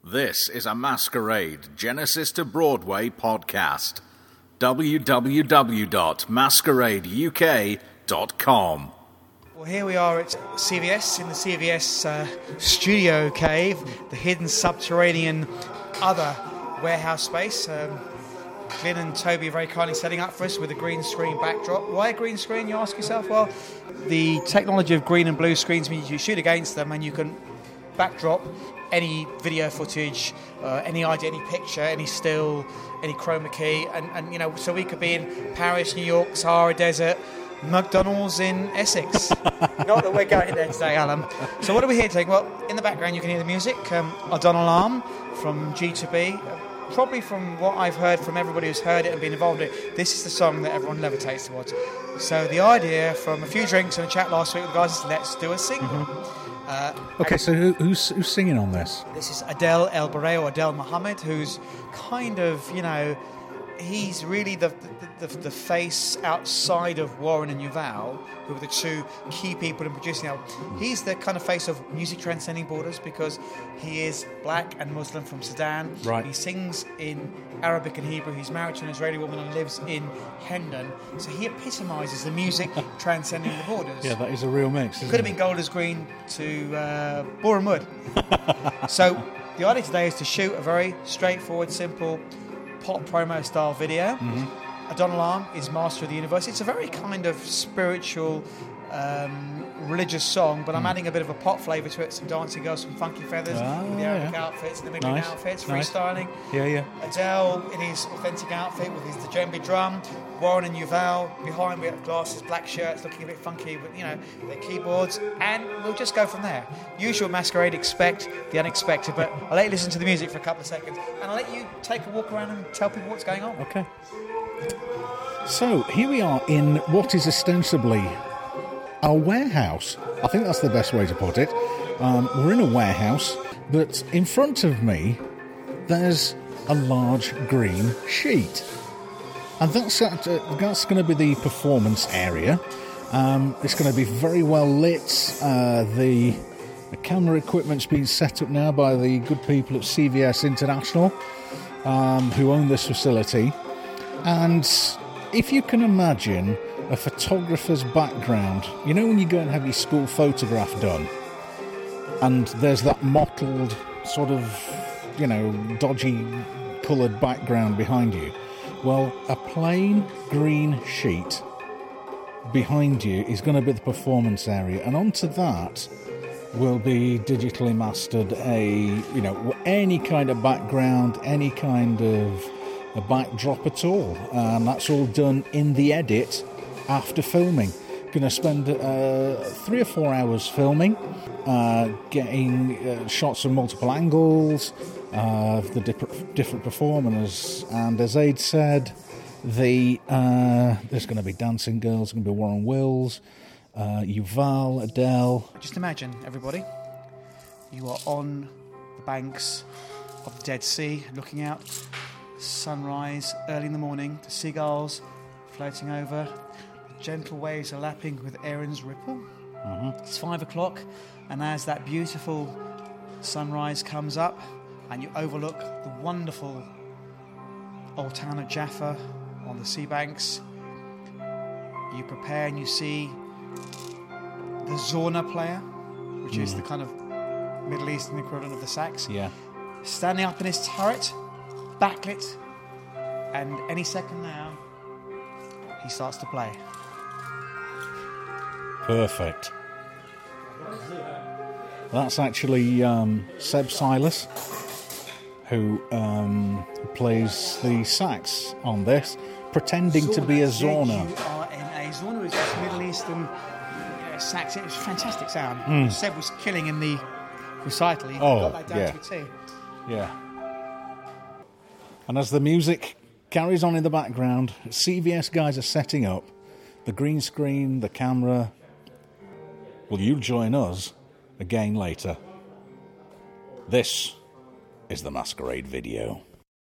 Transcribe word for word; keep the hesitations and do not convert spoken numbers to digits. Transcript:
This is a Masquerade Genesis to Broadway podcast. w w w dot masquerade u k dot com. Well, here we are at C V S, in the C V S uh, studio cave, the hidden subterranean other warehouse space. Um, Glyn and Toby are very kindly setting up for us with a green screen backdrop. Why a green screen, you ask yourself? Well, the technology of green and blue screens means you shoot against them and you can backdrop any video footage, uh, any idea, any picture, any still, any chroma key, and, and you know, so we could be in Paris, New York, Sahara Desert, McDonald's in Essex. Not that we're going there today, Alan. So what are we here today? Well, in the background you can hear the music. Um, O'Donnell Arm from G two B. Probably from what I've heard from everybody who's heard it and been involved in it, this is the song that everyone levitates towards. So the idea from a few drinks and a chat last week with the guys is let's do a single. Mm-hmm. Uh, okay, so who, who's who's singing on this? This is Adel El Barreo, or Adel Mohammed, who's kind of, you know, he's really the the, the the face outside of Warren and Yuval, who are the two key people in producing the album. He's the kind of face of music transcending borders because he is black and Muslim from Sudan. Right. He sings in Arabic and Hebrew. He's married to an Israeli woman and lives in Hendon. So he epitomises the music transcending the borders. Yeah, that is a real mix. Isn't Could have it? been Golders Green to uh, Boreham Wood. So the idea today is to shoot a very straightforward, simple pop promo style video. Mm-hmm. O'Donnell Arm is master of the universe. It's a very kind of spiritual, um, religious song, but I'm mm. adding a bit of a pop flavour to it. Some dancing girls, some funky feathers, ah, with the Arabic yeah. outfits, the Middle nice. outfits, nice. freestyling. Yeah, yeah. Adele in his authentic outfit with his djembe drum. Warren and Yuval behind, we have glasses, black shirts, looking a bit funky, but you know, their keyboards, and we'll just go from there. Usual Masquerade, expect the unexpected, but I'll let you listen to the music for a couple of seconds, and I'll let you take a walk around and tell people what's going on. Okay. So here we are in what is ostensibly a warehouse. I think that's the best way to put it. Um, we're in a warehouse, but in front of me there's a large green sheet. And that's uh, that's going to be the performance area. Um, it's going to be very well lit. Uh, the, the camera equipment's been set up now by the good people at C V S International, um, who own this facility. And if you can imagine a photographer's background, you know when you go and have your school photograph done, and there's that mottled sort of, you know, dodgy coloured background behind you. Well, a plain green sheet behind you is going to be the performance area, and onto that will be digitally mastered a, you know, any kind of background, any kind of a backdrop at all, and that's all done in the edit after filming. Going to spend uh, three or four hours filming, uh, getting uh, shots from multiple angles of the different, different performers, and as Aid said, the uh, there's going to be dancing girls, there's going to be Warren Wills, uh, Yuval, Adele. Just imagine, everybody, you are on the banks of the Dead Sea, looking out, sunrise early in the morning, the seagulls floating over, the gentle waves are lapping with Erin's ripple. Mm-hmm. It's five o'clock, and as that beautiful sunrise comes up, and you overlook the wonderful old town of Jaffa on the sea banks, you prepare and you see the Zorna player, which mm. is the kind of Middle Eastern equivalent of the sax, yeah, standing up in his turret, backlit, and any second now, he starts to play. Perfect. That's actually um, Seb Silas, who um, plays the sax on this, pretending Zorna, to be a Zorna. Z U R N A. Zorna is this Middle Eastern uh, sax. It was a fantastic sound. Mm. Seb was killing in the recital. He oh, got that down yeah. to a T. Yeah. And as the music carries on in the background, C V S guys are setting up the green screen, the camera. Will you join us again later? This is the Masquerade video.